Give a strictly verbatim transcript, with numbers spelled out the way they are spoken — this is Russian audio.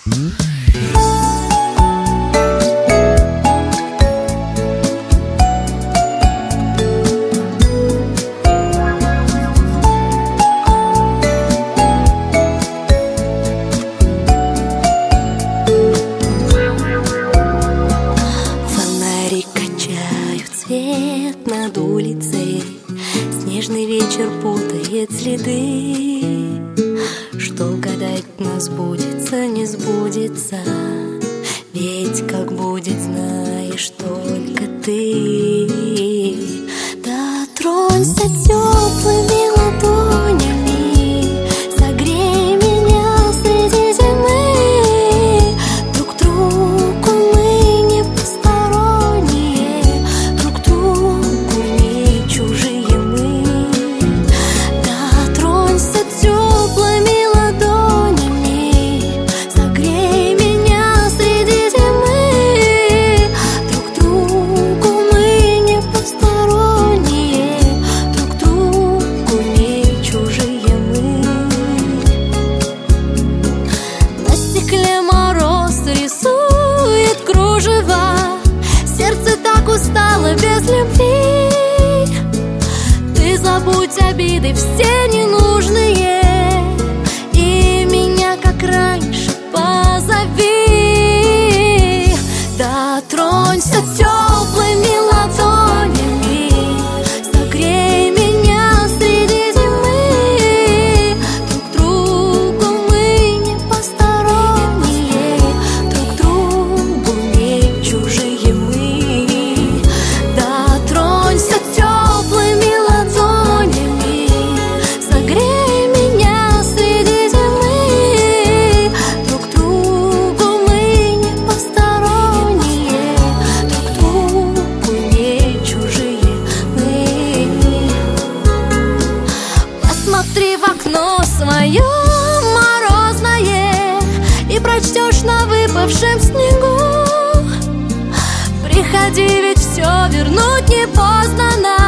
Свет над улицей, снежный вечер путает следы. Что гадать нас сбудется, не сбудется, ведь как будет, знаешь только ты. Дотронься теплыми ладонями, согрей меня среди зимы. Друг другу мы не посторонние, друг другу не чужие мы. Дотронься теплыми ладонями, согрей меня среди зимы. Друг другу мы не посторонние, друг другу не чужие мы. На стекле мороз рисует кружева, сердце так устало без любви. Ты забудь обиды все ненужные и меня, как раньше, позови. Дотронься теплыми ладонями, согрей меня среди зимы. Друг другу мы не посторонние, друг другу не чужие мы. Дотронься теплыми ладонями, согрей меня среди зимы. Друг другу мы не посторонние, друг другу не чужие мы. Посмотри в окно свое морозное и прочтешь на выпавшем снегу: приходи, ведь все вернуть не поздно нам.